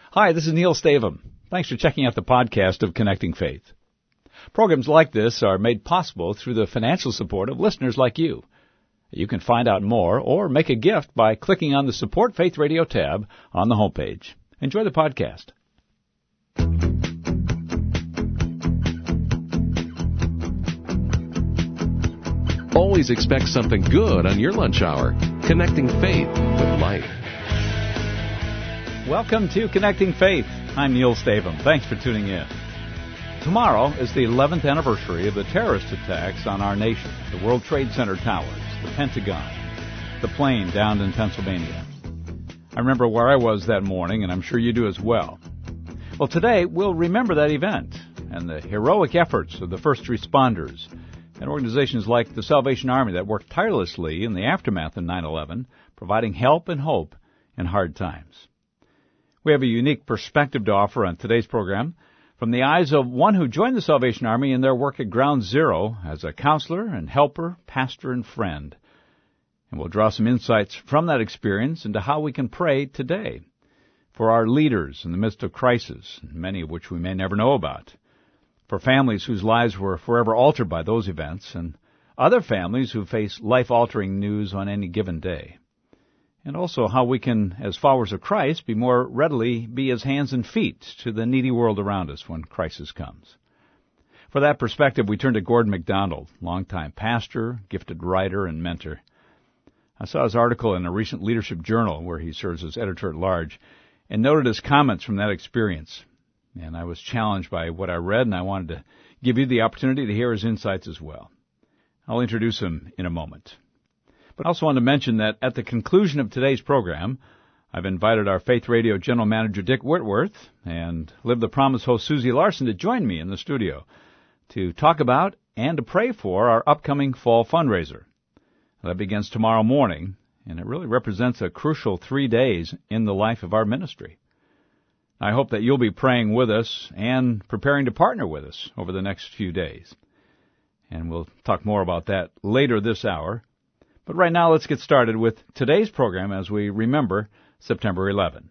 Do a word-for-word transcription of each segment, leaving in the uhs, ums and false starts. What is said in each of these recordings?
Hi, this is Neil Stavum. Thanks for checking out the podcast of Connecting Faith. Programs like this are made possible through the financial support of listeners like you. You can find out more or make a gift by clicking on the Support Faith Radio tab on the homepage. Enjoy the podcast. Always expect something good on your lunch hour. Connecting Faith with life. Welcome to Connecting Faith. I'm Neil Stavum. Thanks for tuning in. Tomorrow is the eleventh anniversary of the terrorist attacks on our nation, the World Trade Center towers, the Pentagon, the plane downed in Pennsylvania. I remember where I was that morning, and I'm sure you do as well. Well, today we'll remember that event and the heroic efforts of the first responders and organizations like the Salvation Army that worked tirelessly in the aftermath of nine eleven, providing help and hope in hard times. We have a unique perspective to offer on today's program from the eyes of one who joined the Salvation Army in their work at Ground Zero as a counselor and helper, pastor, and friend. And we'll draw some insights from that experience into how we can pray today for our leaders in the midst of crisis, many of which we may never know about, for families whose lives were forever altered by those events, and other families who face life-altering news on any given day. And also how we can, as followers of Christ, be more readily be as hands and feet to the needy world around us when crisis comes. For that perspective, we turn to Gordon MacDonald, longtime pastor, gifted writer, and mentor. I saw his article in a recent leadership journal where he serves as editor-at-large and noted his comments from that experience. And I was challenged by what I read, and I wanted to give you the opportunity to hear his insights as well. I'll introduce him in a moment. But I also want to mention that at the conclusion of today's program, I've invited our Faith Radio General Manager Dick Whitworth and Live the Promise host Susie Larson to join me in the studio to talk about and to pray for our upcoming fall fundraiser. That begins tomorrow morning, and it really represents a crucial three days in the life of our ministry. I hope that you'll be praying with us and preparing to partner with us over the next few days. And we'll talk more about that later this hour. But right now, let's get started with today's program as we remember September eleventh.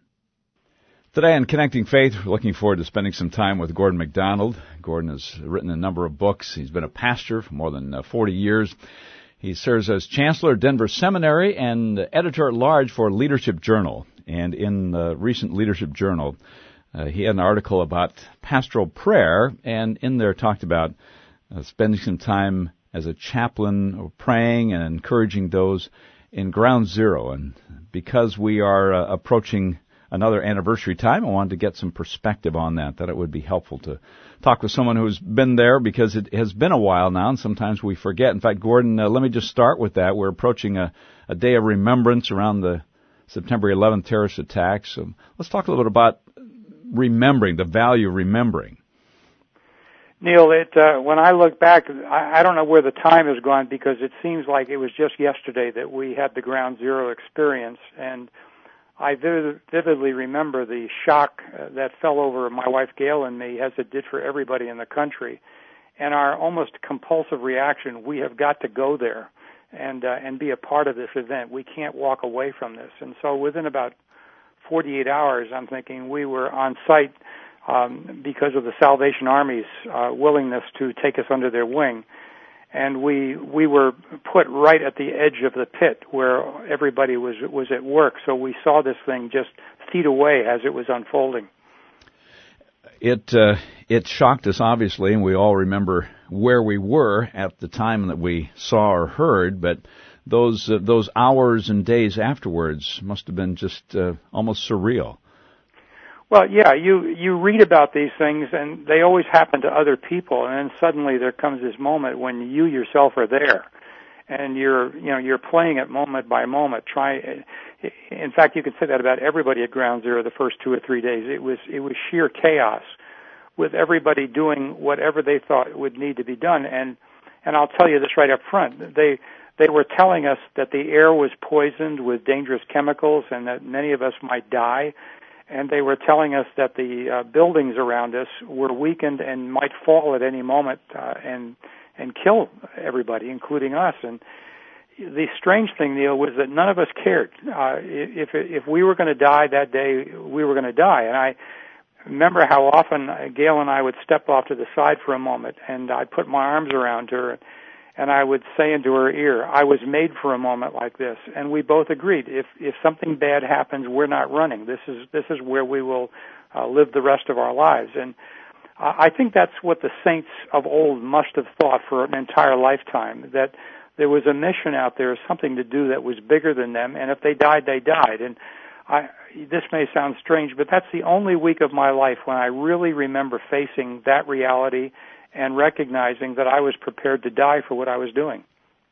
Today on Connecting Faith, we're looking forward to spending some time with Gordon MacDonald. Gordon has written a number of books. He's been a pastor for more than forty years. He serves as Chancellor of Denver Seminary and editor-at-large for Leadership Journal. And in the recent Leadership Journal, uh, he had an article about pastoral prayer, and in there talked about uh, spending some time as a chaplain, praying and encouraging those in Ground Zero. And because we are uh, approaching another anniversary time, I wanted to get some perspective on that, that it would be helpful to talk with someone who's been there because it has been a while now, and sometimes we forget. In fact, Gordon, uh, let me just start with that. We're approaching a, a day of remembrance around the September eleventh terrorist attacks. So let's talk a little bit about remembering, the value of remembering. Neil, it, uh, when I look back, I, I don't know where the time has gone because it seems like it was just yesterday that we had the Ground Zero experience, and I vivid, vividly remember the shock uh, that fell over my wife Gail and me, as it did for everybody in the country, and our almost compulsive reaction, we have got to go there and uh, and be a part of this event. We can't walk away from this. And so within about forty-eight hours, I'm thinking we were on site Um, because of the Salvation Army's uh, willingness to take us under their wing. And we we were put right at the edge of the pit where everybody was was at work. So we saw this thing just feet away as it was unfolding. It uh, it shocked us, obviously, and we all remember where we were at the time that we saw or heard, but those uh, those hours and days afterwards must have been just uh, almost surreal. Well, yeah, you, you read about these things, and they always happen to other people, and then suddenly there comes this moment when you yourself are there, and you're, you know, you're playing it moment by moment. Try, in fact, you can say that about everybody at Ground Zero the first two or three days. It was, it was sheer chaos, with everybody doing whatever they thought would need to be done, and, and I'll tell you this right up front. They, they were telling us that the air was poisoned with dangerous chemicals, and that many of us might die. And they were telling us that the uh, buildings around us were weakened and might fall at any moment uh, and and kill everybody, including us. And the strange thing, Neil, was that none of us cared. Uh, if if we were going to die that day, we were going to die. And I remember how often Gail and I would step off to the side for a moment, and I'd put my arms around her, and I would say into her ear, "I was made for a moment like this." And we both agreed, if if something bad happens, we're not running. This is this is where we will uh, live the rest of our lives. And I think that's what the saints of old must have thought for an entire lifetime, that there was a mission out there, something to do that was bigger than them, and if they died, they died. And I, this may sound strange, but that's the only week of my life when I really remember facing that reality and recognizing that I was prepared to die for what I was doing.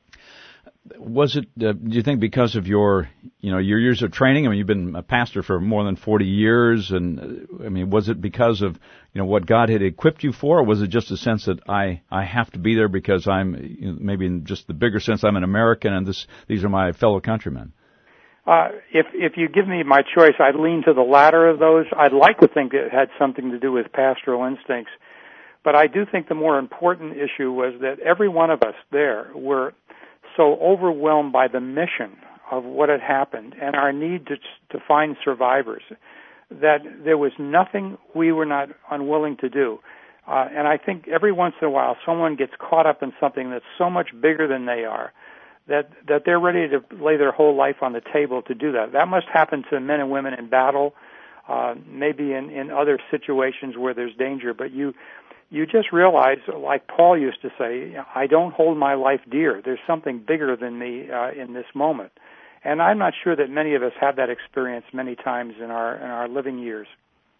Was it, uh, do you think, because of your, you know, your years of training? I mean, you've been a pastor for more than forty years, and uh, I mean, was it because of, you know, what God had equipped you for, or was it just a sense that I, I have to be there because I'm, you know, maybe in just the bigger sense, I'm an American and this, these are my fellow countrymen? Uh, if, if you give me my choice, I'd lean to the latter of those. I'd like to think it had something to do with pastoral instincts, but I do think the more important issue was that every one of us there were so overwhelmed by the mission of what had happened and our need to to find survivors that there was nothing we were not unwilling to do. Uh, and I think every once in a while someone gets caught up in something that's so much bigger than they are that that they're ready to lay their whole life on the table to do that. That must happen to men and women in battle, uh, maybe in, in other situations where there's danger, but you You just realize, like Paul used to say, I don't hold my life dear. There's something bigger than me uh, in this moment. And I'm not sure that many of us have that experience many times in our in our living years.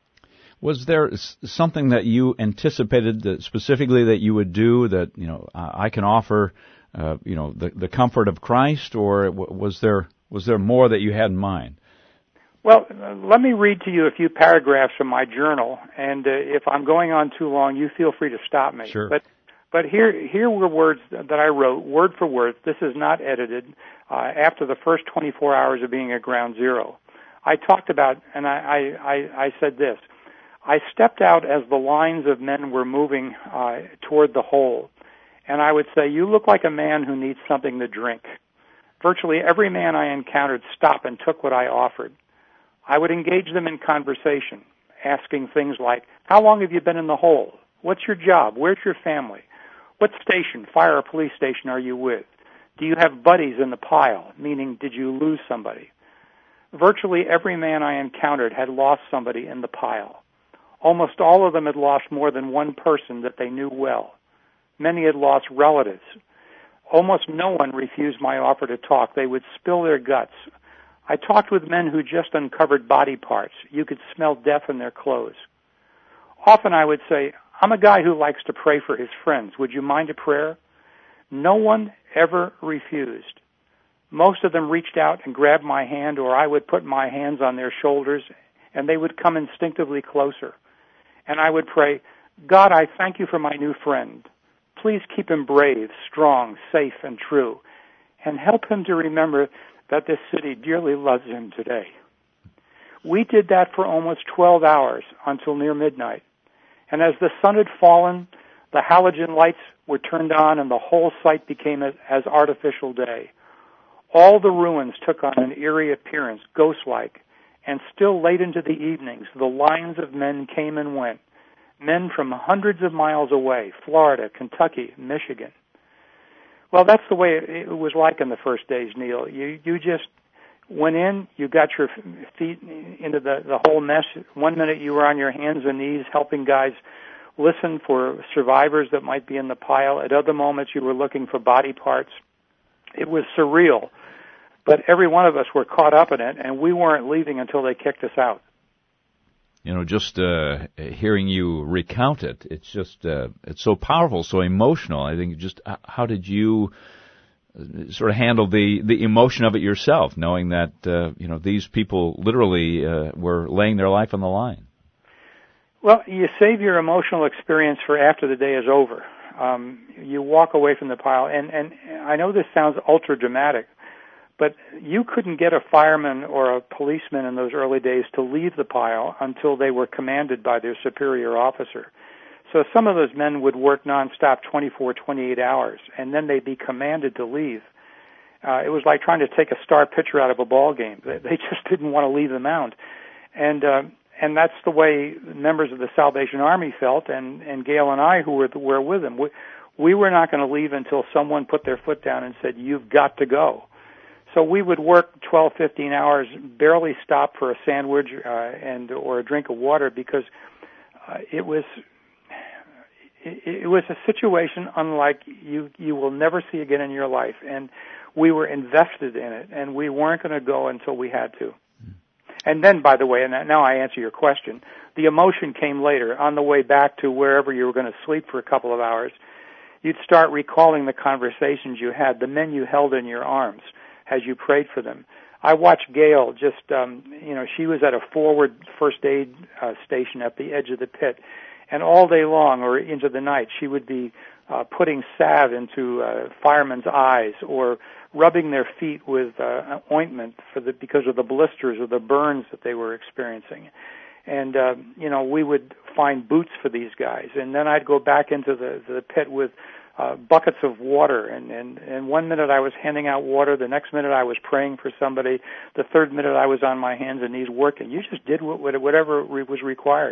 Was there something that you anticipated that specifically that you would do that, you know, I can offer, uh, you know, the, the comfort of Christ, or was there was there more that you had in mind? Well, let me read to you a few paragraphs from my journal, and uh, if I'm going on too long, you feel free to stop me. Sure. But but here here were words that I wrote, word for word. This is not edited. Uh, after the first twenty-four hours of being at Ground Zero, I talked about, and I, I, I said this: I stepped out as the lines of men were moving uh, toward the hole, and I would say, "You look like a man who needs something to drink." Virtually every man I encountered stopped and took what I offered. I would engage them in conversation, asking things like, how long have you been in the hole? What's your job? Where's your family? What station, fire or police station, are you with? Do you have buddies in the pile, meaning did you lose somebody? Virtually every man I encountered had lost somebody in the pile. Almost all of them had lost more than one person that they knew well. Many had lost relatives. Almost no one refused my offer to talk. They would spill their guts. I talked with men who just uncovered body parts. You could smell death in their clothes. Often I would say, I'm a guy who likes to pray for his friends. Would you mind a prayer? No one ever refused. Most of them reached out and grabbed my hand, or I would put my hands on their shoulders, and they would come instinctively closer. And I would pray, God, I thank you for my new friend. Please keep him brave, strong, safe, and true, and help him to remember that this city dearly loves him today. We did that for almost twelve hours until near midnight. And as the sun had fallen, the halogen lights were turned on and the whole site became as, as artificial day. All the ruins took on an eerie appearance, ghost-like, and still late into the evenings, the lines of men came and went. Men from hundreds of miles away, Florida, Kentucky, Michigan. Well, that's the way it was like in the first days, Neil. You you just went in, you got your feet into the, the whole mess. One minute you were on your hands and knees helping guys listen for survivors that might be in the pile. At other moments you were looking for body parts. It was surreal. But every one of us were caught up in it, and we weren't leaving until they kicked us out. You know, just uh, hearing you recount it, it's just, uh, it's so powerful, so emotional. I think just, uh, how did you sort of handle the, the emotion of it yourself, knowing that, uh, you know, these people literally uh, were laying their life on the line? Well, you save your emotional experience for after the day is over. Um, you walk away from the pile, and, and I know this sounds ultra-dramatic, but you couldn't get a fireman or a policeman in those early days to leave the pile until they were commanded by their superior officer. So some of those men would work nonstop twenty-four, twenty-eight hours, and then they'd be commanded to leave. Uh, it was like trying to take a star pitcher out of a ball game. They, they just didn't want to leave the mound. And uh, and that's the way members of the Salvation Army felt, and, and Gail and I, who were, were with them. We, we were not going to leave until someone put their foot down and said, you've got to go. So we would work twelve, fifteen hours, barely stop for a sandwich uh, and or a drink of water, because uh, it was it, it was a situation unlike you you will never see again in your life. And we were invested in it, and we weren't going to go until we had to. And then, by the way, and now I answer your question, the emotion came later. On the way back to wherever you were going to sleep for a couple of hours, you'd start recalling the conversations you had, the men you held in your arms as you prayed for them. I watched Gail just, um, you know, she was at a forward first aid uh, station at the edge of the pit, and all day long or into the night she would be uh, putting salve into uh, firemen's eyes, or rubbing their feet with uh, ointment for the because of the blisters or the burns that they were experiencing. And, uh, you know, we would find boots for these guys. And then I'd go back into the, the pit with uh, buckets of water. And, and, and one minute I was handing out water. The next minute I was praying for somebody. The third minute I was on my hands and knees working. You just did whatever was required.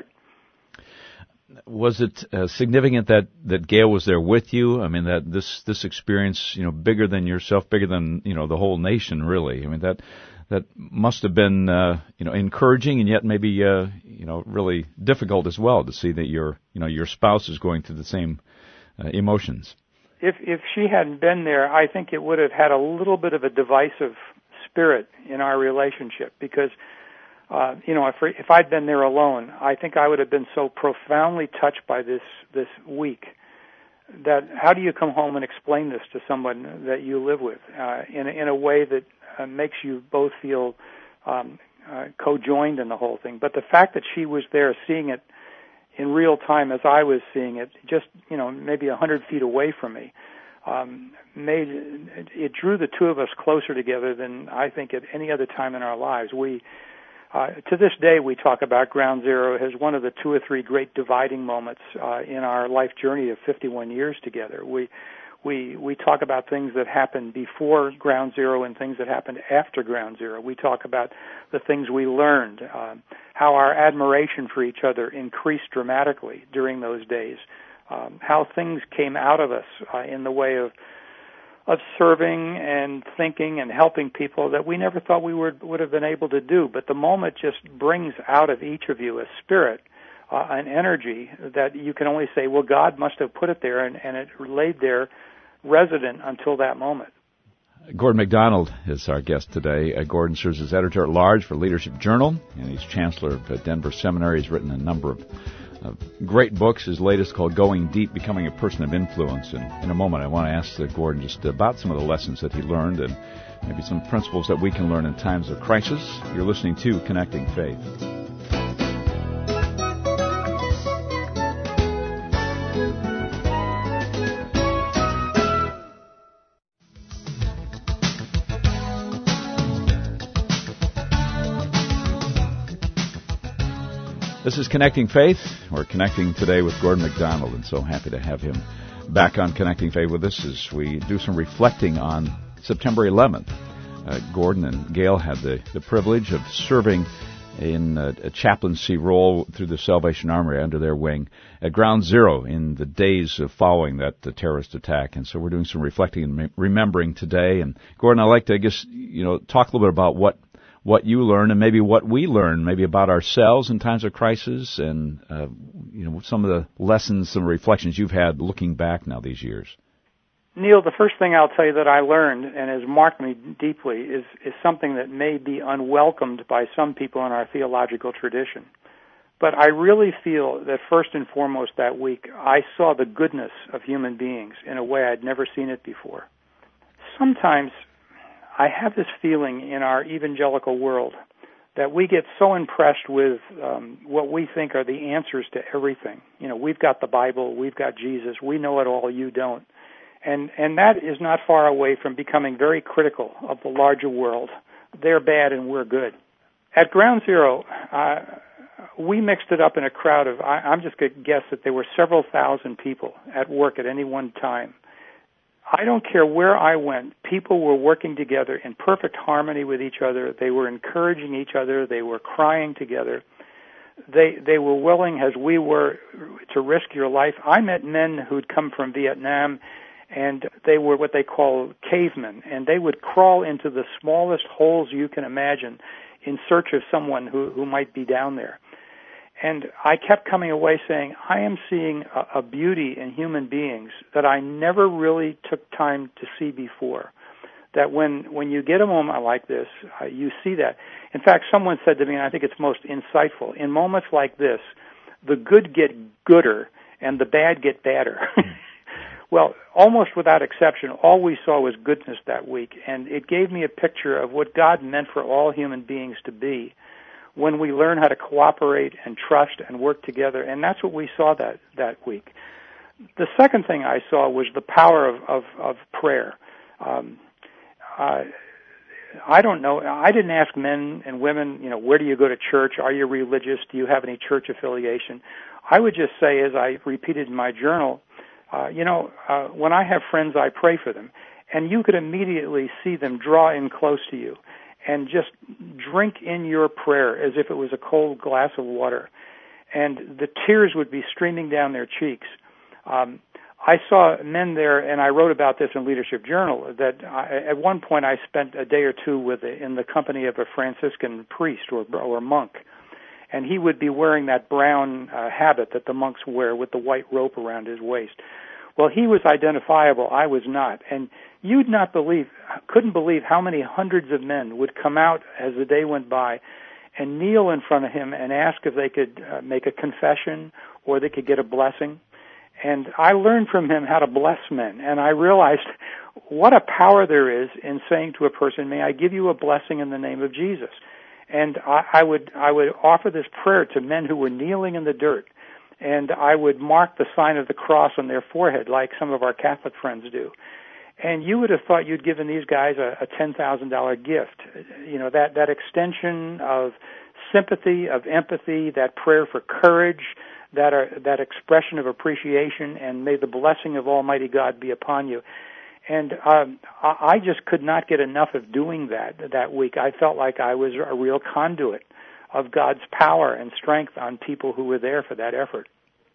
Was it uh, significant that, that Gail was there with you? I mean, that this, this experience, you know, bigger than yourself, bigger than, you know, the whole nation, really. I mean, that that must have been, uh, you know, encouraging, and yet maybe, uh, you know, really difficult as well to see that your, you know, your spouse is going through the same uh, emotions. If if she hadn't been there, I think it would have had a little bit of a divisive spirit in our relationship, because Uh, you know, if if I'd been there alone, I think I would have been so profoundly touched by this this week that how do you come home and explain this to someone that you live with uh, in in a way that uh, makes you both feel um, uh, co-joined in the whole thing? But the fact that she was there, seeing it in real time as I was seeing it, just you know maybe a hundred feet away from me, um, made it drew the two of us closer together than I think at any other time in our lives. We Uh, to this day, we talk about Ground Zero as one of the two or three great dividing moments uh, in our life journey of fifty-one years together. We we we talk about things that happened before Ground Zero and things that happened after Ground Zero. We talk about the things we learned, uh, how our admiration for each other increased dramatically during those days, um, how things came out of us uh, in the way of of serving and thinking and helping people that we never thought we would would have been able to do. But the moment just brings out of each of you a spirit, uh, an energy that you can only say, well, God must have put it there, and, and it laid there resident until that moment. Gordon MacDonald is our guest today. Uh, Gordon serves as editor-at-large for Leadership Journal, and he's chancellor of uh, Denver Seminary. He's written a number of Uh, great books. His latest called Going Deep, Becoming a Person of Influence. And in a moment, I want to ask uh, Gordon just about some of the lessons that he learned and maybe some principles that we can learn in times of crisis. You're listening to Connecting Faith. This is Connecting Faith. We're connecting today with Gordon MacDonald, and so happy to have him back on Connecting Faith with us as we do some reflecting on September eleventh. Uh, Gordon and Gail had the, the privilege of serving in a, a chaplaincy role through the Salvation Army under their wing at Ground Zero in the days of following that the terrorist attack. And so we're doing some reflecting and remembering today. And Gordon, I'd like to, I guess, you know, talk a little bit about what what you learn and maybe what we learn, maybe about ourselves in times of crisis, and uh, you know some of the lessons, some reflections you've had looking back now these years. Neil, the first thing I'll tell you that I learned and has marked me deeply is, is something that may be unwelcomed by some people in our theological tradition. But I really feel that first and foremost that week, I saw the goodness of human beings in a way I'd never seen it before. Sometimes I have this feeling in our evangelical world that we get so impressed with um, what we think are the answers to everything. You know, we've got the Bible, we've got Jesus, we know it all, you don't. And and that is not far away from becoming very critical of the larger world. They're bad and we're good. At Ground Zero, uh, we mixed it up in a crowd of, I, I'm just going to guess that there were several thousand people at work at any one time. I don't care where I went, people were working together in perfect harmony with each other. They were encouraging each other. They were crying together. They they were willing, as we were, to risk your life. I met men who'd come from Vietnam, and they were what they call cavemen, and they would crawl into the smallest holes you can imagine in search of someone who, who might be down there. And I kept coming away saying, I am seeing a, a beauty in human beings that I never really took time to see before. That when, when you get a moment like this, uh, you see that. In fact, someone said to me, and I think it's most insightful, in moments like this, the good get gooder and the bad get badder. Well, almost without exception, all we saw was goodness that week, and it gave me a picture of what God meant for all human beings to be when we learn how to cooperate and trust and work together, and that's what we saw that, that week. The second thing I saw was the power of, of, of prayer. Um, uh, I don't know. I didn't ask men and women, you know, where do you go to church? Are you religious? Do you have any church affiliation? I would just say, as I repeated in my journal, uh, you know, uh, when I have friends, I pray for them. And you could immediately see them draw in close to you and just drink in your prayer as if it was a cold glass of water. And the tears would be streaming down their cheeks. Um, I saw men there, and I wrote about this in Leadership Journal, that I, at one point I spent a day or two with a, in the company of a Franciscan priest or, or monk, and he would be wearing that brown uh, habit that the monks wear with the white rope around his waist. Well, he was identifiable. I was not. And you'd not believe, couldn't believe how many hundreds of men would come out as the day went by and kneel in front of him and ask if they could uh, make a confession or they could get a blessing. And I learned from him how to bless men, and I realized what a power there is in saying to a person, may I give you a blessing in the name of Jesus. And I, I would I would offer this prayer to men who were kneeling in the dirt, and I would mark the sign of the cross on their forehead like some of our Catholic friends do. And you would have thought you'd given these guys a, a ten thousand dollars gift. You know, that, that extension of sympathy, of empathy, that prayer for courage, that are, that expression of appreciation, and may the blessing of Almighty God be upon you. And um, I just could not get enough of doing that that week. I felt like I was a real conduit of God's power and strength on people who were there for that effort.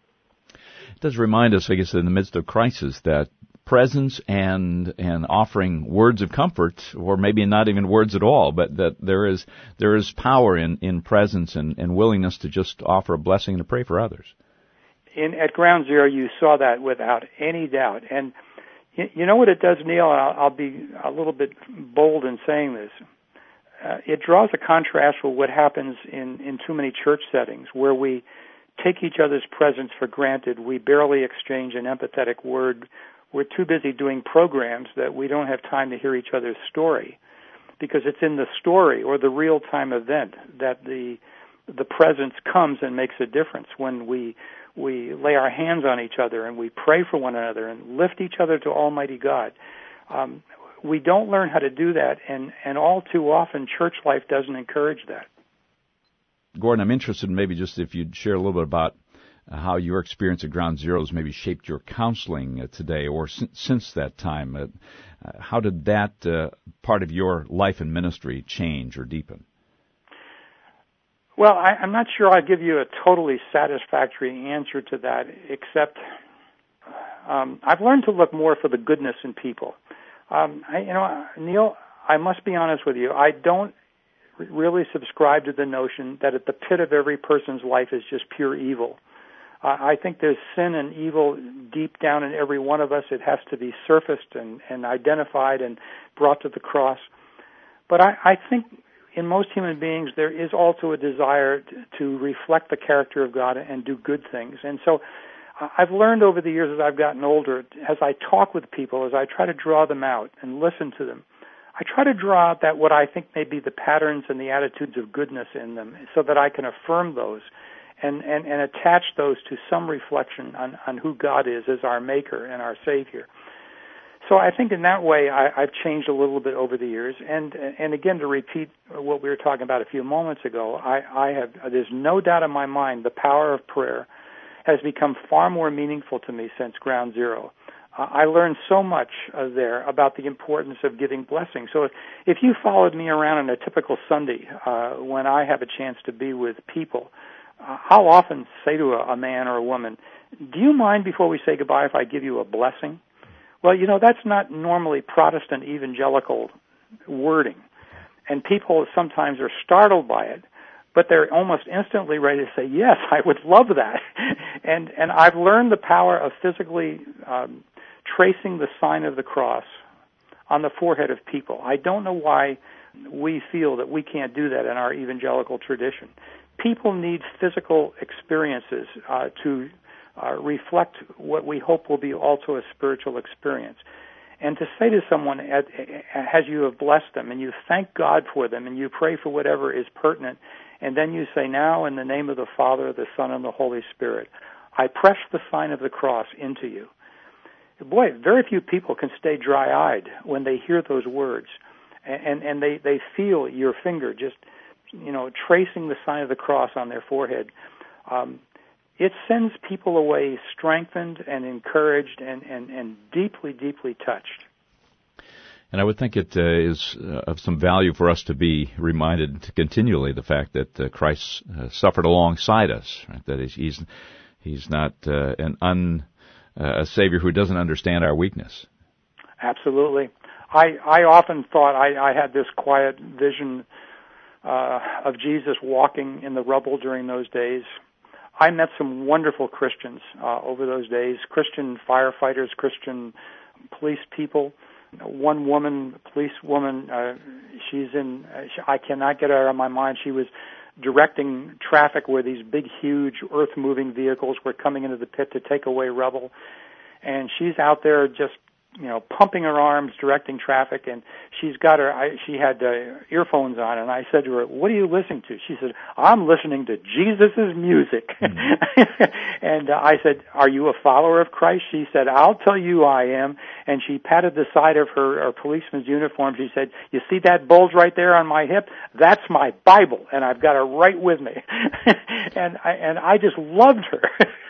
It does remind us, I guess, in the midst of crisis, that presence and and offering words of comfort, or maybe not even words at all, but that there is there is power in, in presence and, and willingness to just offer a blessing and to pray for others. In at Ground Zero, you saw that without any doubt. And you, you know what it does, Neil? I'll, I'll be a little bit bold in saying this. Uh, it draws a contrast with what happens in, in too many church settings, where we take each other's presence for granted. We barely exchange an empathetic word. We're too busy doing programs that we don't have time to hear each other's story, because it's in the story or the real-time event that the the presence comes and makes a difference. When we we lay our hands on each other and we pray for one another and lift each other to Almighty God. Um, we don't learn how to do that, and, and all too often church life doesn't encourage that. Gordon, I'm interested in maybe just if you'd share a little bit about how your experience at Ground Zero has maybe shaped your counseling uh, today or sin- since that time. Uh, uh, how did that uh, part of your life and ministry change or deepen? Well, I, I'm not sure I'd give you a totally satisfactory answer to that, except um, I've learned to look more for the goodness in people. Um, I, you know, Neil, I must be honest with you. I don't really subscribe to the notion that at the pit of every person's life is just pure evil. Uh, I think there's sin and evil deep down in every one of us. It has to be surfaced and, and identified and brought to the cross. But I, I think in most human beings there is also a desire to, to reflect the character of God and do good things. And so uh, I've learned over the years as I've gotten older, as I talk with people, as I try to draw them out and listen to them, I try to draw out that what I think may be the patterns and the attitudes of goodness in them so that I can affirm those and, and, and attach those to some reflection on, on who God is as our Maker and our Savior. So I think in that way I, I've changed a little bit over the years. And and again, to repeat what we were talking about a few moments ago, I, I have there's no doubt in my mind the power of prayer has become far more meaningful to me since Ground Zero. uh, I learned so much uh, there about the importance of giving blessings. So if, if you followed me around on a typical Sunday uh, when I have a chance to be with people, uh, I'll often say to a, a man or a woman, do you mind before we say goodbye if I give you a blessing? Well, you know, that's not normally Protestant evangelical wording. And people sometimes are startled by it, but they're almost instantly ready to say, yes, I would love that. and and I've learned the power of physically um, tracing the sign of the cross on the forehead of people. I don't know why we feel that we can't do that in our evangelical tradition. People need physical experiences uh, to uh, reflect what we hope will be also a spiritual experience. And to say to someone, as you have blessed them, and you thank God for them, and you pray for whatever is pertinent, and then you say, now in the name of the Father, the Son, and the Holy Spirit, I press the sign of the cross into you. Boy, very few people can stay dry-eyed when they hear those words, and, and they, they feel your finger just, you know, tracing the sign of the cross on their forehead. Um, It sends people away strengthened and encouraged and, and, and deeply, deeply touched. And I would think it uh, is uh, of some value for us to be reminded continually the fact that uh, Christ uh, suffered alongside us, right? That is, he's he's not uh, an un uh, a Savior who doesn't understand our weakness. Absolutely. I I often thought I, I had this quiet vision uh, of Jesus walking in the rubble during those days. I met some wonderful Christians uh, over those days, Christian firefighters, Christian police people. One woman, police woman, uh, she's in, uh, I cannot get her out of my mind. She was directing traffic where these big, huge, earth-moving vehicles were coming into the pit to take away rubble. And she's out there just, you know, pumping her arms, directing traffic, and she's got her, I, she had uh, earphones on, and I said to her, what are you listening to? She said, I'm listening to Jesus' music. Mm-hmm. And uh, I said, are you a follower of Christ? She said, I'll tell you I am. And she patted the side of her, her policeman's uniform. She said, you see that bulge right there on my hip? That's my Bible, and I've got it right with me. and I, and I just loved her.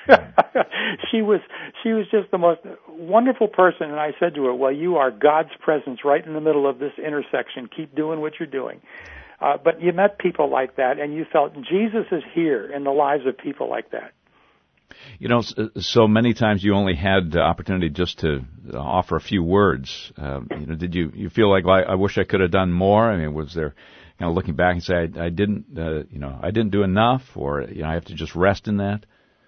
she was she was just the most wonderful person, and I said to her, well, you are God's presence right in the middle of this intersection. Keep doing what you're doing. Uh, but you met people like that, and you felt Jesus is here in the lives of people like that. You know, so many times you only had the opportunity just to offer a few words. Um, you know, did you, you feel like, well, I wish I could have done more? I mean, was there, kind of looking back and say, I, I didn't, uh, you know, I didn't do enough, or, you know, I have to just rest in that?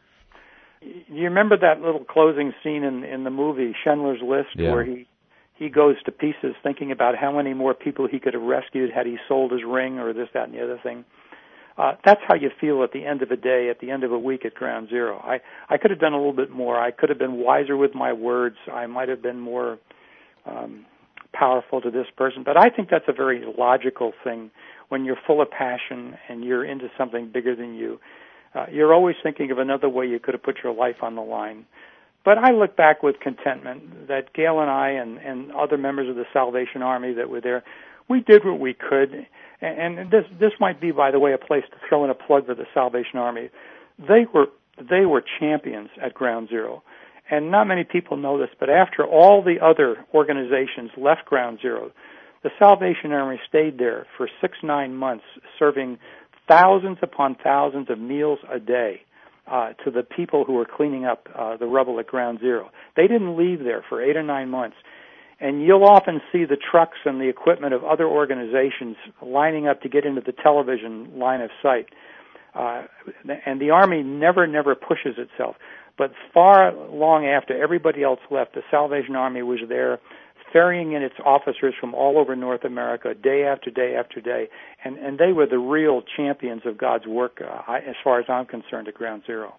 You remember that little closing scene in, in the movie Schindler's List, yeah. where he, he goes to pieces thinking about how many more people he could have rescued had he sold his ring or this, that, and the other thing? Uh, that's how you feel at the end of a day, at the end of a week at Ground Zero. I, I could have done a little bit more. I could have been wiser with my words. I might have been more um, powerful to this person. But I think that's a very logical thing when you're full of passion and you're into something bigger than you. Uh, you're always thinking of another way you could have put your life on the line. But I look back with contentment that Gail and I and, and other members of the Salvation Army that were there, we did what we could. And this this might be, by the way, a place to throw in a plug for the Salvation Army. They were they were champions at Ground Zero. And not many people know this, but after all the other organizations left Ground Zero, the Salvation Army stayed there for six, nine months, serving thousands upon thousands of meals a day uh, to the people who were cleaning up uh, the rubble at Ground Zero. They didn't leave there for eight or nine months. And you'll often see the trucks and the equipment of other organizations lining up to get into the television line of sight. Uh, and the Army never, never pushes itself. But far long after everybody else left, the Salvation Army was there ferrying in its officers from all over North America day after day after day. And, and they were the real champions of God's work, uh, as far as I'm concerned, at Ground Zero.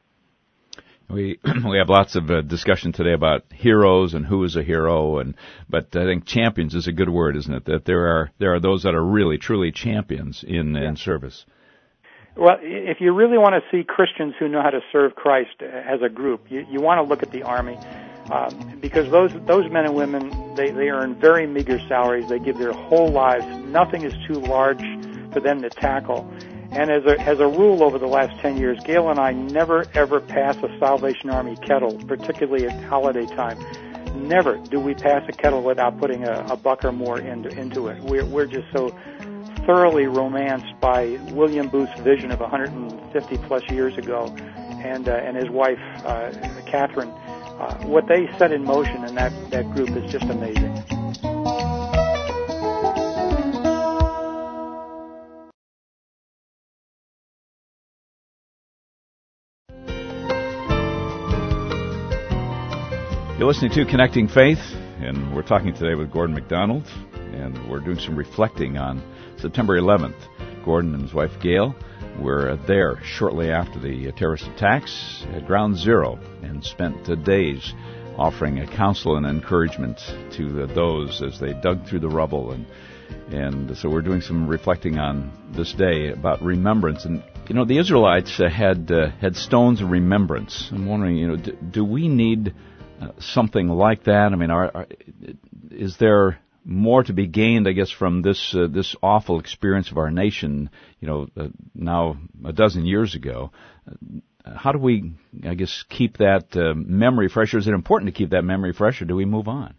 We we have lots of uh, discussion today about heroes and who is a hero, and but I think champions is a good word, isn't it? That there are there are those that are really truly champions in yeah. in service. Well, if you really want to see Christians who know how to serve Christ as a group, you, you want to look at the Army, um, because those those men and women they they earn very meager salaries. They give their whole lives. Nothing is too large for them to tackle. And as a, as a rule over the last ten years, Gail and I never, ever pass a Salvation Army kettle, particularly at holiday time, never do we pass a kettle without putting a, a buck or more into, into it. We're, we're just so thoroughly romanced by William Booth's vision of one hundred fifty plus years ago, and uh, and his wife, uh, Catherine. Uh, what they set in motion in that, that group is just amazing. You're listening to Connecting Faith, and we're talking today with Gordon MacDonald, and we're doing some reflecting on September eleventh. Gordon and his wife Gail were there shortly after the terrorist attacks at Ground Zero and spent uh, days offering a counsel and encouragement to uh, those as they dug through the rubble. And and so we're doing some reflecting on this day about remembrance. And, you know, the Israelites uh, had uh, had stones of remembrance. I'm wondering, you know, do, do we need uh, something like that? I mean, are, are, is there more to be gained, I guess, from this uh, this awful experience of our nation, you know, uh, now a dozen years ago? Uh, how do we, I guess, keep that uh, memory fresh? Or is it important to keep that memory fresh, or do we move on?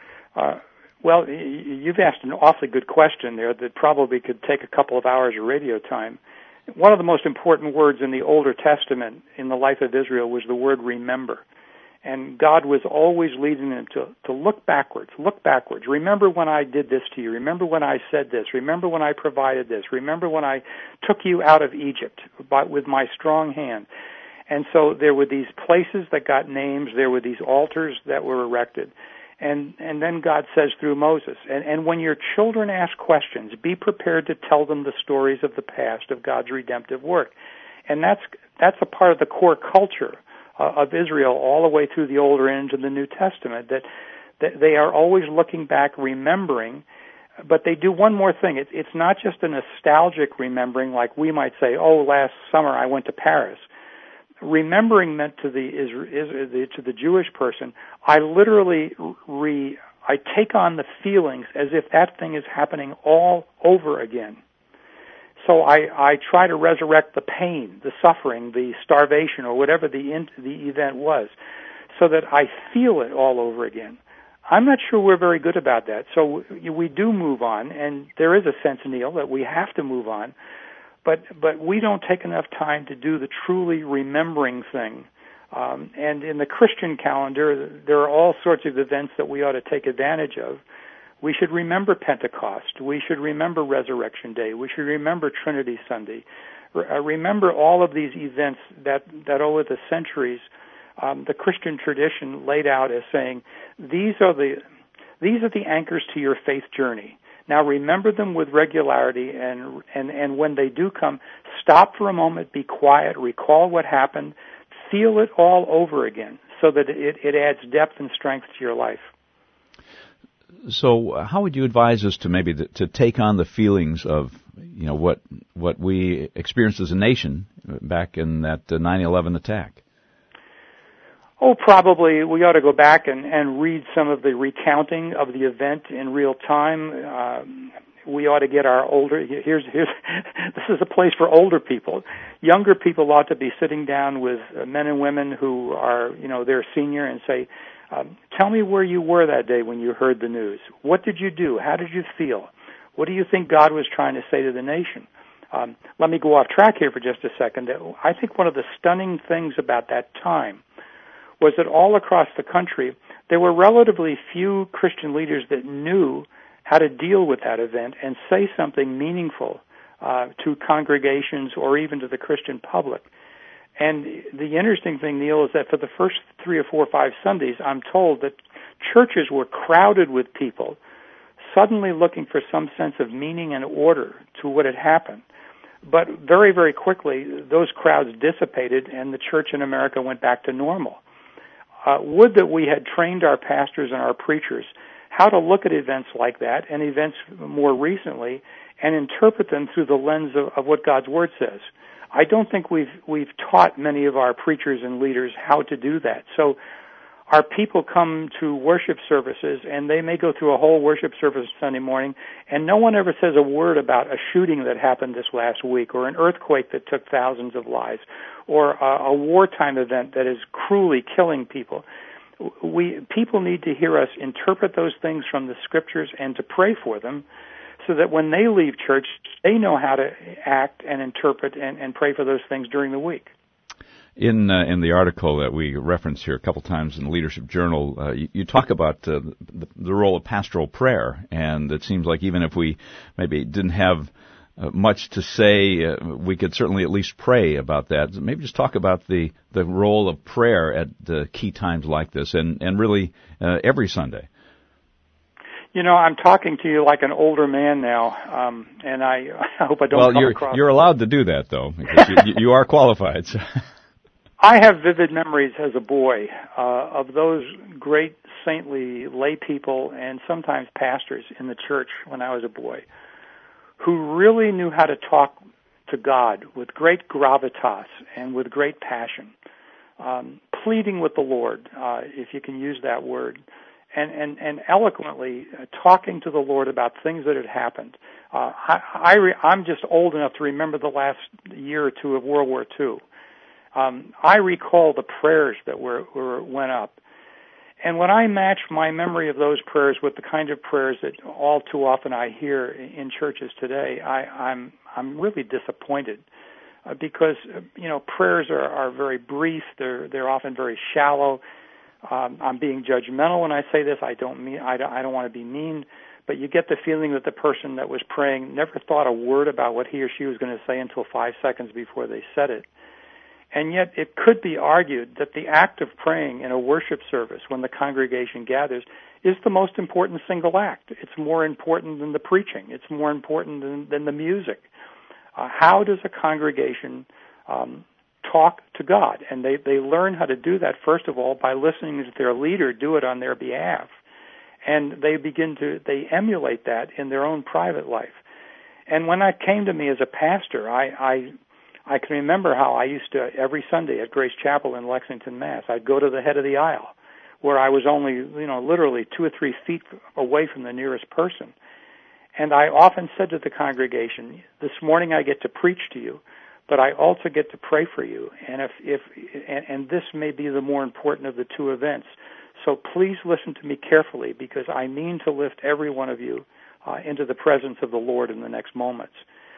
Uh, well, you've asked an awfully good question there that probably could take a couple of hours of radio time. One of the most important words in the Older Testament in the life of Israel was the word remember. And God was always leading them to, to look backwards, look backwards. Remember when I did this to you. Remember when I said this. Remember when I provided this. Remember when I took you out of Egypt by, with my strong hand. And so there were these places that got names. There were these altars that were erected. And, and then God says through Moses, and, and when your children ask questions, be prepared to tell them the stories of the past of God's redemptive work. And that's, that's a part of the core culture of Israel all the way through the Older and into the New Testament, that, that they are always looking back, remembering, but they do one more thing. It, it's not just a nostalgic remembering like we might say, oh, last summer I went to Paris. Remembering meant to the, is, is, to the Jewish person, I literally re, I take on the feelings as if that thing is happening all over again. So I, I try to resurrect the pain, the suffering, the starvation, or whatever the in, the event was, so that I feel it all over again. I'm not sure we're very good about that. So we, we do move on, and there is a sense, Neil, that we have to move on, but but we don't take enough time to do the truly remembering thing. Um, and in the Christian calendar, there are all sorts of events that we ought to take advantage of. We should remember Pentecost. We should remember Resurrection Day. We should remember Trinity Sunday. Re- remember all of these events that, that over the centuries, um, the Christian tradition laid out as saying, these are the these are the anchors to your faith journey. Now remember them with regularity, and and, and when they do come, stop for a moment, be quiet, recall what happened, feel it all over again, so that it, it adds depth and strength to your life. So, how would you advise us to maybe th- to take on the feelings of, you know, what what we experienced as a nation back in that uh, nine eleven attack? Oh, probably we ought to go back and, and read some of the recounting of the event in real time. Um, we ought to get our older. Here's here's this is a place for older people. Younger people ought to be sitting down with men and women who are, you know, they're senior and say, Um, tell me where you were that day when you heard the news. What did you do? How did you feel? What do you think God was trying to say to the nation? Um, let me go off track here for just a second. I think one of the stunning things about that time was that all across the country, there were relatively few Christian leaders that knew how to deal with that event and say something meaningful uh, to congregations or even to the Christian public. And the interesting thing, Neil, is that for the first three or four or five Sundays, I'm told that churches were crowded with people suddenly looking for some sense of meaning and order to what had happened. But very, very quickly, those crowds dissipated and the church in America went back to normal. Uh, would that we had trained our pastors and our preachers how to look at events like that and events more recently and interpret them through the lens of, of what God's Word says. I don't think we've we've taught many of our preachers and leaders how to do that. So our people come to worship services, and they may go through a whole worship service Sunday morning, and no one ever says a word about a shooting that happened this last week, or an earthquake that took thousands of lives, or a, a wartime event that is cruelly killing people. we people need to hear us interpret those things from the Scriptures and to pray for them, so that when they leave church, they know how to act and interpret and, and pray for those things during the week. In uh, in the article that we reference here a couple times in the Leadership Journal, uh, you, you talk about uh, the, the role of pastoral prayer, and it seems like even if we maybe didn't have uh, much to say, uh, we could certainly at least pray about that. Maybe just talk about the, the role of prayer at uh, key times like this, and, and really uh, every Sunday. You know, I'm talking to you like an older man now, um, and I, I hope I don't well, come you're, across... Well, you're allowed to do that, though, because you, you are qualified. So. I have vivid memories as a boy uh, of those great saintly lay people and sometimes pastors in the church when I was a boy who really knew how to talk to God with great gravitas and with great passion, um, pleading with the Lord, uh, if you can use that word, and, and, and eloquently uh, talking to the Lord about things that had happened. Uh, I, I re- I'm just old enough to remember the last year or two of World War Two. Um, I recall the prayers that were, were went up. And when I match my memory of those prayers with the kind of prayers that all too often I hear in churches today, I, I'm I'm really disappointed uh, because uh, you know prayers are, are very brief. They're they're often very shallow. Um, I'm being judgmental when I say this. I don't mean I don't, I don't want to be mean, but you get the feeling that the person that was praying never thought a word about what he or she was going to say until five seconds before they said it. And yet it could be argued that the act of praying in a worship service when the congregation gathers is the most important single act. It's more important than the preaching. It's more important than, than the music. Uh, how does a congregation um, talk to God? And they, they learn how to do that, first of all, by listening to their leader do it on their behalf. And they begin to, they emulate that in their own private life. And when that came to me as a pastor, I, I I can remember how I used to, every Sunday at Grace Chapel in Lexington, Mass, I'd go to the head of the aisle, where I was only, you know, literally two or three feet away from the nearest person. And I often said to the congregation, this morning I get to preach to you, but I also get to pray for you. And if, if and, and this may be the more important of the two events. So please listen to me carefully, because I mean to lift every one of you uh, into the presence of the Lord in the next moments.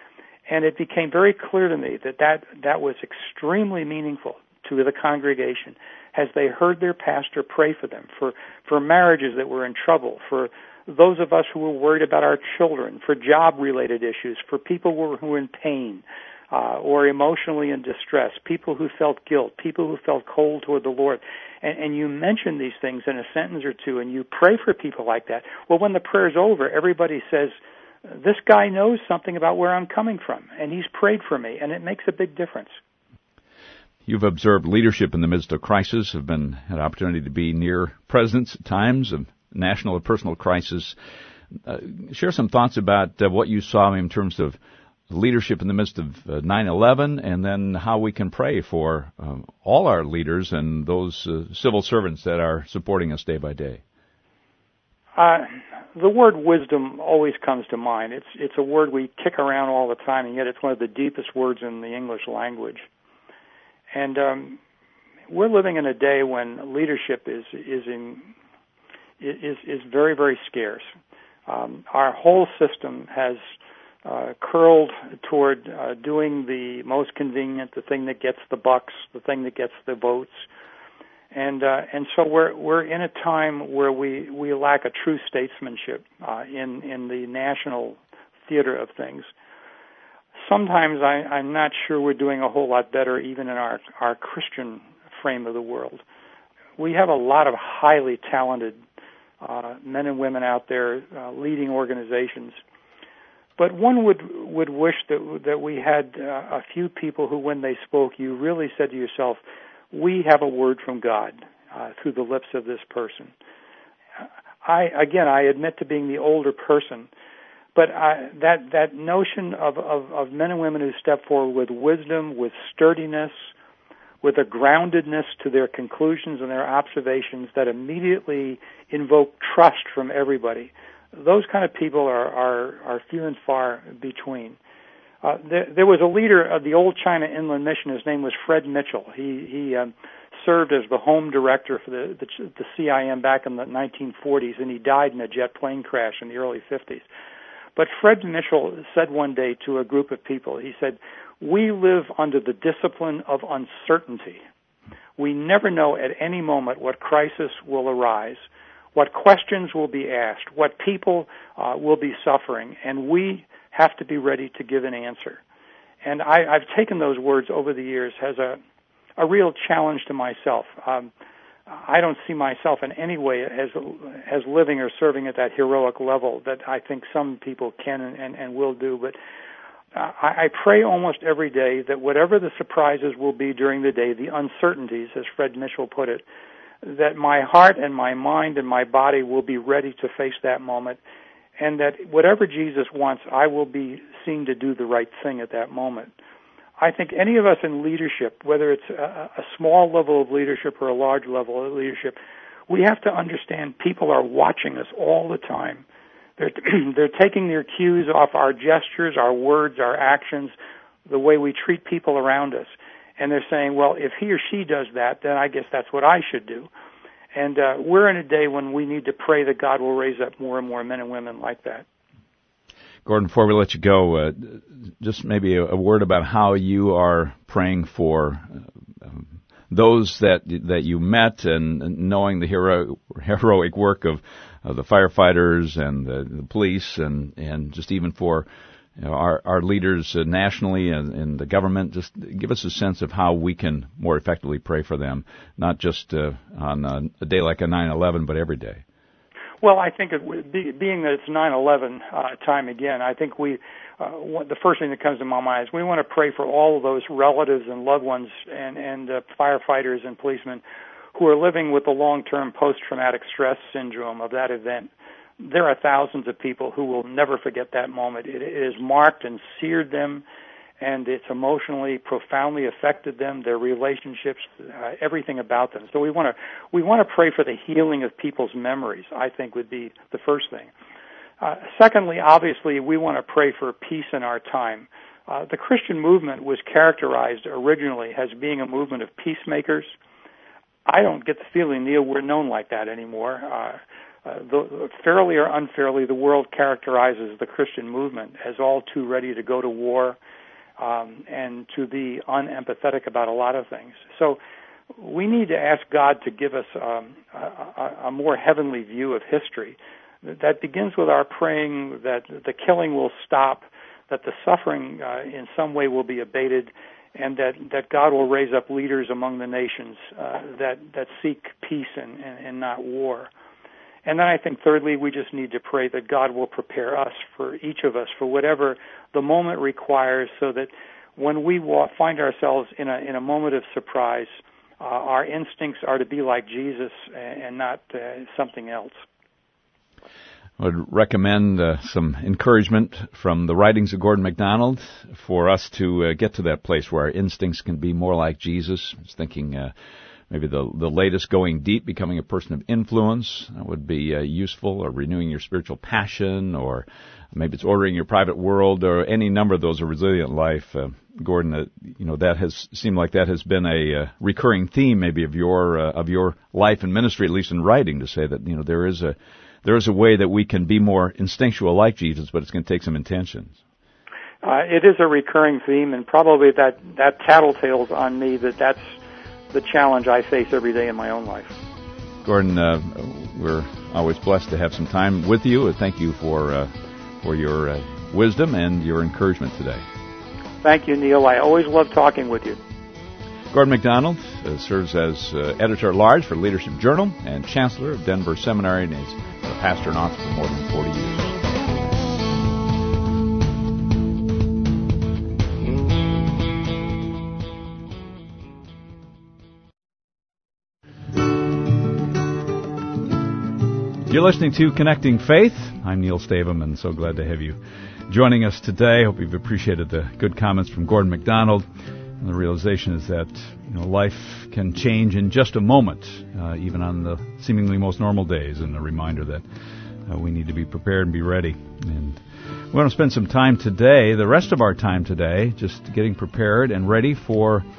And it became very clear to me that, that that was extremely meaningful to the congregation as they heard their pastor pray for them, for, for marriages that were in trouble, for those of us who were worried about our children, for job-related issues, for people who were, who were in pain uh, or emotionally in distress, people who felt guilt, people who felt cold toward the Lord. And, and you mention these things in a sentence or two, and you pray for people like that. Well, when the prayer's over, everybody says, this guy knows something about where I'm coming from, and he's prayed for me, and it makes a big difference. You've observed leadership in the midst of crisis, have been had an opportunity to be near presidents at times of national or personal crisis. Uh, share some thoughts about uh, what you saw in terms of leadership in the midst of uh, nine eleven, and then how we can pray for um, all our leaders and those uh, civil servants that are supporting us day by day. Uh, the word wisdom always comes to mind. It's it's a word we kick around all the time, and yet it's one of the deepest words in the English language. And um, we're living in a day when leadership is is in, is is very very scarce. Um, our whole system has uh, curled toward uh, doing the most convenient, the thing that gets the bucks, the thing that gets the votes. And uh, and so we're we're in a time where we, we lack a true statesmanship uh, in in the national theater of things. Sometimes I, I'm not sure we're doing a whole lot better even in our our Christian frame of the world. We have a lot of highly talented uh, men and women out there uh, leading organizations, but one would would wish that that we had uh, a few people who, when they spoke, you really said to yourself, we have a word from God uh, through the lips of this person. I again, I admit to being the older person, but I, that that notion of, of, of men and women who step forward with wisdom, with sturdiness, with a groundedness to their conclusions and their observations that immediately invoke trust from everybody, those kind of people are are, are few and far between. Uh, there, there was a leader of the old China Inland Mission. His name was Fred Mitchell. He he um, served as the home director for the, the, the C I M back in the nineteen forties, and he died in a jet plane crash in the early fifties. But Fred Mitchell said one day to a group of people, he said, "We live under the discipline of uncertainty. We never know at any moment what crisis will arise, what questions will be asked, what people uh, will be suffering, and we have to be ready to give an answer." And I, I've taken those words over the years as a, a real challenge to myself. Um, I don't see myself in any way as as living or serving at that heroic level that I think some people can and, and, and will do, but uh, I, I pray almost every day that whatever the surprises will be during the day, the uncertainties, as Fred Mitchell put it, that my heart and my mind and my body will be ready to face that moment, and that whatever Jesus wants, I will be seen to do the right thing at that moment. I think any of us in leadership, whether it's a, a small level of leadership or a large level of leadership, we have to understand people are watching us all the time. They're, they're taking their cues off our gestures, our words, our actions, the way we treat people around us. And they're saying, well, if he or she does that, then I guess that's what I should do. And uh, we're in a day when we need to pray that God will raise up more and more men and women like that. Gordon, before we let you go, uh, just maybe a, a word about how you are praying for uh, um, those that that you met, and, and knowing the hero, heroic work of, of the firefighters and the, the police, and, and just even for you know, our, our leaders uh, nationally and, and the government. Just give us a sense of how we can more effectively pray for them, not just uh, on a, a day like a nine eleven, but every day. Well, I think it, being that it's nine eleven uh, time again, I think we, uh, the first thing that comes to my mind is we want to pray for all of those relatives and loved ones and, and uh, firefighters and policemen who are living with the long-term post-traumatic stress syndrome of that event. There are thousands of people who will never forget that moment. It, it has marked and seared them, and it's emotionally, profoundly affected them, their relationships, uh, everything about them. So we want to we want to pray for the healing of people's memories, I think would be the first thing. Uh, secondly, obviously, we want to pray for peace in our time. Uh, the Christian movement was characterized originally as being a movement of peacemakers. I don't get the feeling, Neil, we're known like that anymore. Uh, Uh, the, fairly or unfairly, the world characterizes the Christian movement as all too ready to go to war um, and to be unempathetic about a lot of things. So we need to ask God to give us um, a, a more heavenly view of history that begins with our praying that the killing will stop, that the suffering uh, in some way will be abated, and that, that God will raise up leaders among the nations uh, that, that seek peace and, and, and not war. And then I think thirdly, we just need to pray that God will prepare us, for each of us, for whatever the moment requires, so that when we walk, find ourselves in a in a moment of surprise, uh, our instincts are to be like Jesus and not uh, something else. I would recommend uh, some encouragement from the writings of Gordon MacDonald for us to uh, get to that place where our instincts can be more like Jesus. I was thinking uh, maybe the the latest, Going Deep, becoming a person of influence, that would be uh, useful, or renewing your spiritual passion, or maybe it's ordering your private world, or any number of those, a resilient life. Uh, Gordon, uh, you know, that has seemed like that has been a uh, recurring theme maybe of your uh, of your life and ministry, at least in writing, to say that, you know, there is a there is a way that we can be more instinctual like Jesus, but it's going to take some intentions. Uh, it is a recurring theme, and probably that, that tattletales on me that that's the challenge I face every day in my own life. Gordon, uh, we're always blessed to have some time with you. Thank you for uh, for your uh, wisdom and your encouragement today. Thank you, Neil. I always love talking with you. Gordon MacDonald uh, serves as uh, editor-at-large for Leadership Journal and chancellor of Denver Seminary, and is a pastor and author for more than forty years. You're listening to Connecting Faith. I'm Neil Stavum, and so glad to have you joining us today. Hope you've appreciated the good comments from Gordon MacDonald. And the realization is that, you know, life can change in just a moment, uh, even on the seemingly most normal days, and a reminder that uh, we need to be prepared and be ready. And we want to spend some time today, the rest of our time today, just getting prepared and ready for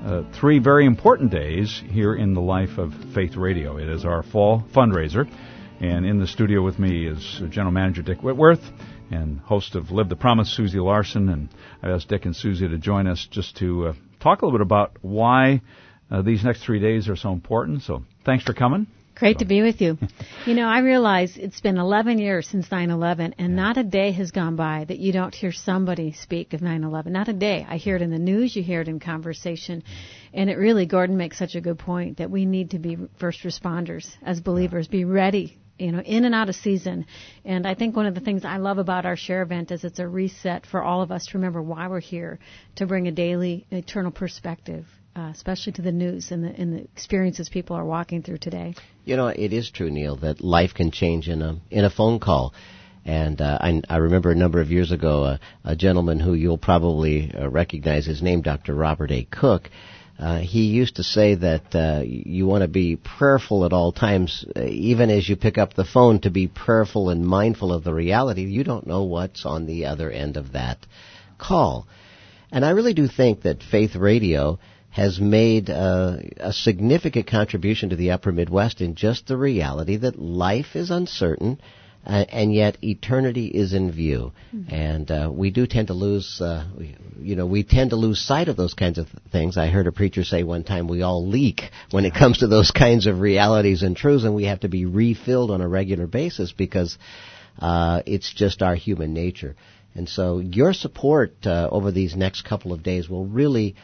uh, three very important days here in the life of Faith Radio. It is our fall fundraiser, and in the studio with me is General Manager Dick Whitworth and host of Live the Promise, Susie Larson, and I asked Dick and Susie to join us just to uh, talk a little bit about why uh, these next three days are so important. So thanks for coming. Great to be with you. You know, I realize it's been eleven years since nine eleven, and not a day has gone by that you don't hear somebody speak of nine eleven. Not a day. I hear it in the news, you hear it in conversation, and it really, Gordon makes such a good point that we need to be first responders as believers, be ready, you know, in and out of season. And I think one of the things I love about our Share event is it's a reset for all of us to remember why we're here, to bring a daily, eternal perspective, Uh, especially to the news and the, and the experiences people are walking through today. You know, it is true, Neil, that life can change in a in a phone call. And uh, I, I remember a number of years ago, uh, a gentleman who you'll probably uh, recognize his name, Doctor Robert A. Cook. Uh, he used to say that uh, you want to be prayerful at all times, uh, even as you pick up the phone, to be prayerful and mindful of the reality. You don't know what's on the other end of that call. And I really do think that Faith Radio has made uh, a significant contribution to the Upper Midwest in just the reality that life is uncertain, uh, and yet eternity is in view. Mm-hmm. And uh, we do tend to lose, uh, we, you know, we tend to lose sight of those kinds of th- things. I heard a preacher say one time, we all leak when it comes to those kinds of realities and truths, and we have to be refilled on a regular basis because uh, it's just our human nature. And so your support uh, over these next couple of days will really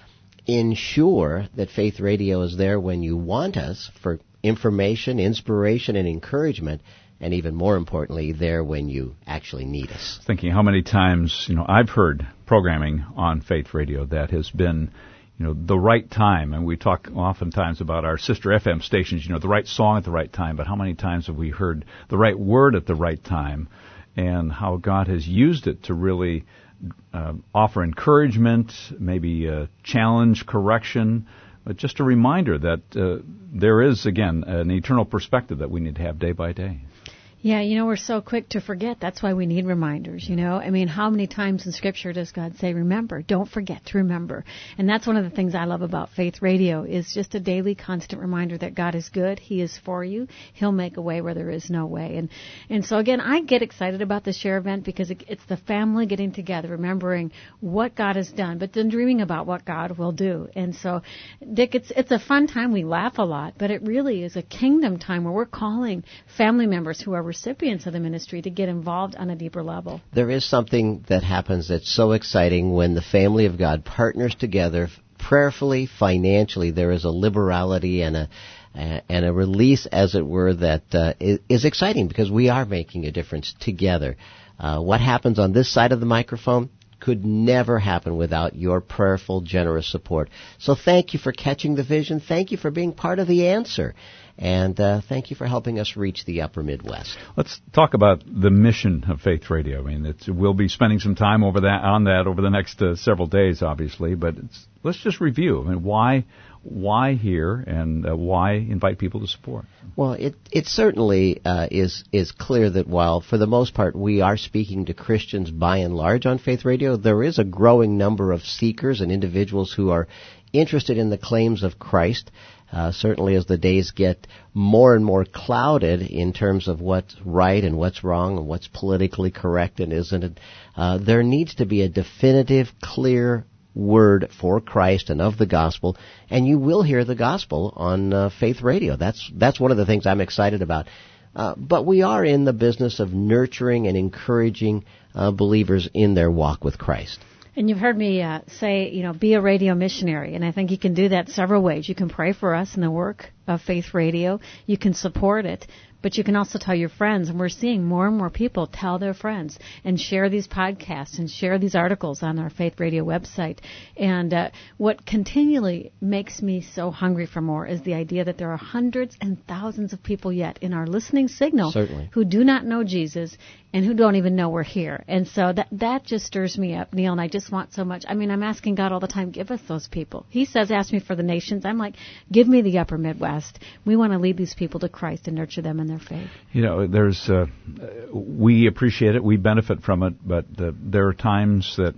ensure that Faith Radio is there when you want us for information, inspiration, and encouragement, and even more importantly, there when you actually need us. Thinking how many times, you know, I've heard programming on Faith Radio that has been, you know, the right time, and we talk oftentimes about our sister F M stations, you know, the right song at the right time, but how many times have we heard the right word at the right time, and how God has used it to really Uh, offer encouragement, maybe uh, challenge, correction, but just a reminder that uh, there is, again, an eternal perspective that we need to have day by day. Yeah, you know, we're so quick to forget. That's why we need reminders, you know. I mean, how many times in Scripture does God say, remember, don't forget to remember? And that's one of the things I love about Faith Radio is just a daily, constant reminder that God is good. He is for you. He'll make a way where there is no way. And and so, again, I get excited about the Share event because it, it's the family getting together, remembering what God has done, but then dreaming about what God will do. And so, Dick, it's, it's a fun time. We laugh a lot, but it really is a kingdom time where we're calling family members who are recipients of the ministry to get involved on a deeper level. There is something that happens that's so exciting when the family of God partners together prayerfully, financially. There is a liberality and a uh, and a release, as it were, that uh, is, is exciting because we are making a difference together. Uh, what happens on this side of the microphone could never happen without your prayerful, generous support. So thank you for catching the vision. Thank you for being part of the answer. And uh, thank you for helping us reach the Upper Midwest. Let's talk about the mission of Faith Radio. I mean, it's, we'll be spending some time over that on that over the next uh, several days, obviously. But it's, let's just review. I mean, why why here and uh, why invite people to support? Well, it it certainly uh, is is clear that while for the most part we are speaking to Christians by and large on Faith Radio, there is a growing number of seekers and individuals who are interested in the claims of Christ. Uh, certainly as the days get more and more clouded in terms of what's right and what's wrong and what's politically correct and isn't, uh, there needs to be a definitive, clear word for Christ and of the gospel, and you will hear the gospel on uh, Faith Radio. That's that's one of the things I'm excited about. Uh, but we are in the business of nurturing and encouraging uh, believers in their walk with Christ. And you've heard me uh, say, you know, be a radio missionary. And I think you can do that several ways. You can pray for us in the work of Faith Radio. You can support it. But you can also tell your friends, and we're seeing more and more people tell their friends and share these podcasts and share these articles on our Faith Radio website. And uh, what continually makes me so hungry for more is the idea that there are hundreds and thousands of people yet in our listening signal Certainly. who do not know Jesus and who don't even know we're here. And so that that just stirs me up, Neil, and I just want so much. I mean, I'm asking God all the time, give us those people. He says, ask me for the nations. I'm like, give me the Upper Midwest. We want to lead these people to Christ and nurture them in their faith. You know, there's, uh, we appreciate it, we benefit from it, but uh, there are times that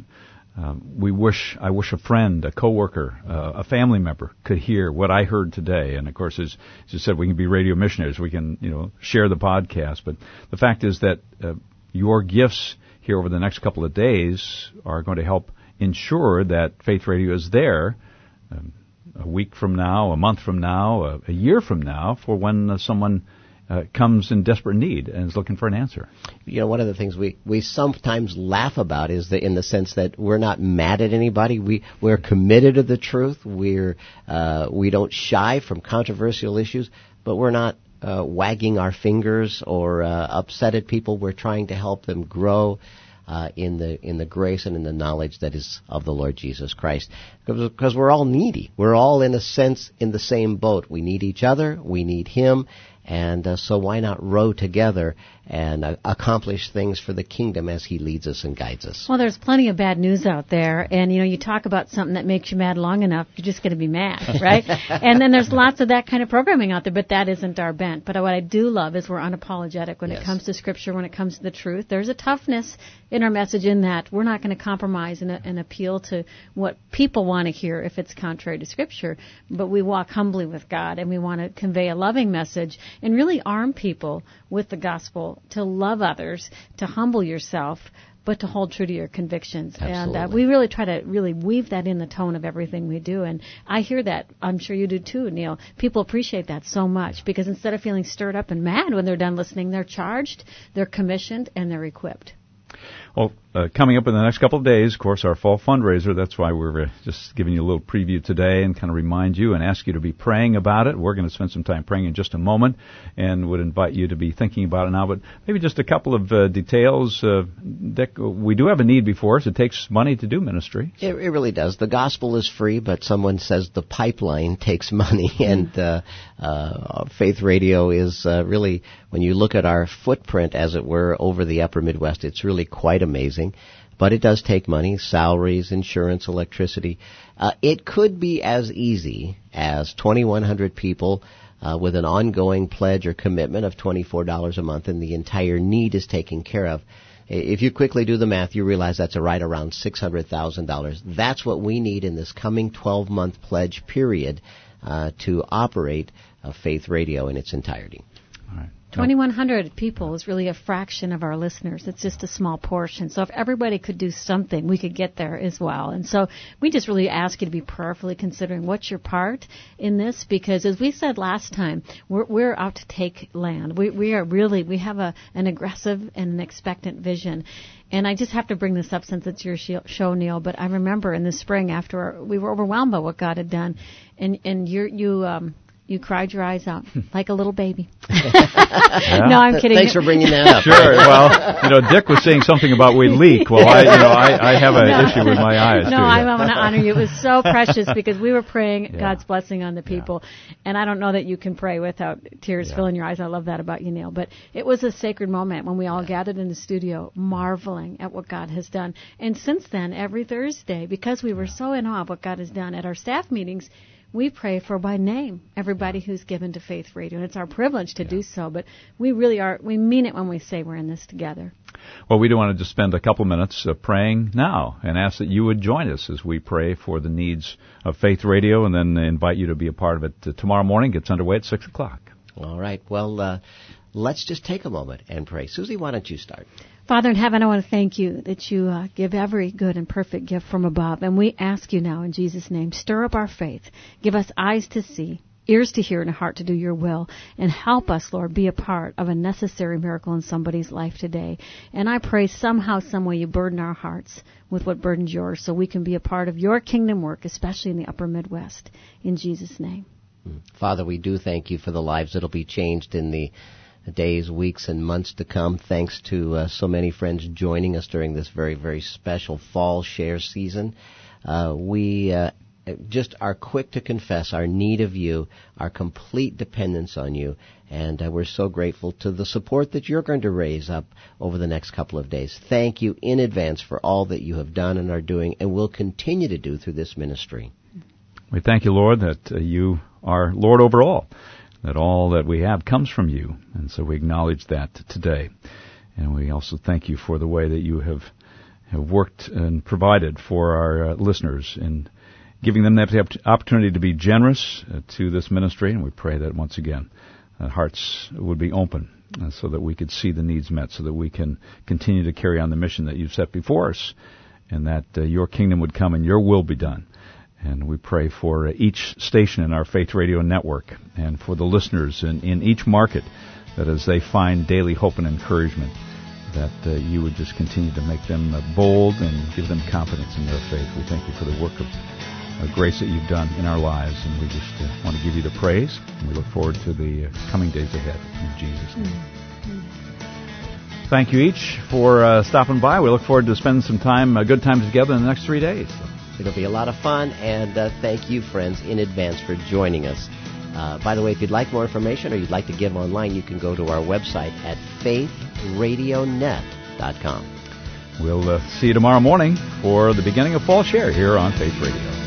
Um, we wish, I wish a friend, a coworker, uh, a family member could hear what I heard today. And of course, as, as you said, we can be radio missionaries. We can, you know, share the podcast. But the fact is that uh, your gifts here over the next couple of days are going to help ensure that Faith Radio is there um, a week from now, a month from now, a, a year from now, for when uh, someone Uh, comes in desperate need and is looking for an answer. You know, one of the things we, we sometimes laugh about is that in the sense that we're not mad at anybody. We, we're committed to the truth. We're, uh, we don't shy from controversial issues, but we're not uh, wagging our fingers or uh, upset at people. We're trying to help them grow uh, in the in the grace and in the knowledge that is of the Lord Jesus Christ. Because we're all needy. We're all, in a sense, in the same boat. We need each other. We need Him. And uh, so why not row together and uh, accomplish things for the kingdom as He leads us and guides us? Well, there's plenty of bad news out there. And, you know, you talk about something that makes you mad long enough, you're just going to be mad, right? And then there's lots of that kind of programming out there, but that isn't our bent. But what I do love is we're unapologetic when yes. it comes to Scripture, when it comes to the truth. There's a toughness in our message in that we're not going to compromise and, and appeal to what people want to hear if it's contrary to Scripture. But we walk humbly with God, and we want to convey a loving message and really arm people with the gospel to love others, to humble yourself, but to hold true to your convictions. Absolutely. And uh, we really try to really weave that in the tone of everything we do. And I hear that. I'm sure you do too, Neil. People appreciate that so much because instead of feeling stirred up and mad when they're done listening, they're charged, they're commissioned, and they're equipped. Well, uh, coming up in the next couple of days, of course, our fall fundraiser. That's why we're uh, just giving you a little preview today and kind of remind you and ask you to be praying about it. We're going to spend some time praying in just a moment and would invite you to be thinking about it now. But maybe just a couple of uh, details. Uh, Dick, we do have a need before us. It takes money to do ministry. It, it really does. The gospel is free, but someone says the pipeline takes money. And uh, uh, Faith Radio is uh, really, when you look at our footprint, as it were, over the upper Midwest, it's really quite amazing. But it does take money, salaries, insurance, electricity. Uh, it could be as easy as twenty-one hundred people uh, with an ongoing pledge or commitment of twenty-four dollars a month, and the entire need is taken care of. If you quickly do the math, you realize that's a right around six hundred thousand dollars. That's what we need in this coming twelve-month pledge period uh, to operate uh, Faith Radio in its entirety. All right. twenty-one hundred people is really a fraction of our listeners. It's just a small portion. So if everybody could do something, we could get there as well. And so we just really ask you to be prayerfully considering what's your part in this, because as we said last time, we're, we're out to take land. We, we are really, we have a, an aggressive and an expectant vision. And I just have to bring this up since it's your show, Neil, but I remember in the spring after our, we were overwhelmed by what God had done, and, and you're, you, um, you cried your eyes out like a little baby. Yeah. No, I'm kidding. Thanks for bringing that up. Sure. Well, you know, Dick was saying something about we leak. Well, I, you know, I, I have an no. issue with my eyes. No, too. I want to honor you. It was so precious because we were praying Yeah. God's blessing on the people, yeah. and I don't know that you can pray without tears yeah. filling your eyes. I love that about you, Neil. But it was a sacred moment when we all yeah. gathered in the studio, marveling at what God has done. And since then, every Thursday, because we were so in awe of what God has done at our staff meetings, we pray for by name everybody who's given to Faith Radio, and it's our privilege to yeah. do so. But we really are, we mean it when we say we're in this together. Well, we do want to just spend a couple minutes uh, praying now and ask that you would join us as we pray for the needs of Faith Radio, and then invite you to be a part of it uh, tomorrow morning. Gets underway at six o'clock. All right. Well, uh, let's just take a moment and pray. Susie, why don't you start? Father in heaven, I want to thank you that you uh, give every good and perfect gift from above. And we ask you now in Jesus' name, stir up our faith. Give us eyes to see, ears to hear, and a heart to do your will. And help us, Lord, be a part of a necessary miracle in somebody's life today. And I pray somehow, some way you burden our hearts with what burdens yours so we can be a part of your kingdom work, especially in the upper Midwest. In Jesus' name. Father, we do thank you for the lives that will be changed in the days, weeks, and months to come. Thanks to uh, so many friends joining us during this very, very special fall share season. Uh, we uh, just are quick to confess our need of you, our complete dependence on you, and uh, we're so grateful to the support that you're going to raise up over the next couple of days. Thank you in advance for all that you have done and are doing and will continue to do through this ministry. We thank you, Lord, that uh, you are Lord over all, that all that we have comes from you, and so we acknowledge that today. And we also thank you for the way that you have have worked and provided for our uh, listeners in giving them that opportunity to be generous uh, to this ministry. And we pray that once again, uh, hearts would be open uh, so that we could see the needs met, so that we can continue to carry on the mission that you've set before us, and that uh, your kingdom would come and your will be done. And we pray for uh, each station in our Faith Radio network and for the listeners in, in each market, that as they find daily hope and encouragement, that uh, you would just continue to make them uh, bold and give them confidence in their faith. We thank you for the work of uh, grace that you've done in our lives, and we just uh, want to give you the praise, and we look forward to the uh, coming days ahead. In Jesus' name. Mm-hmm. Thank you each for uh, stopping by. We look forward to spending some time, uh, good times together in the next three days. It'll be a lot of fun, and uh, thank you, friends, in advance for joining us. Uh, by the way, if you'd like more information or you'd like to give online, you can go to our website at faith radio net dot com. We'll uh, see you tomorrow morning for the beginning of Fall Share here on Faith Radio.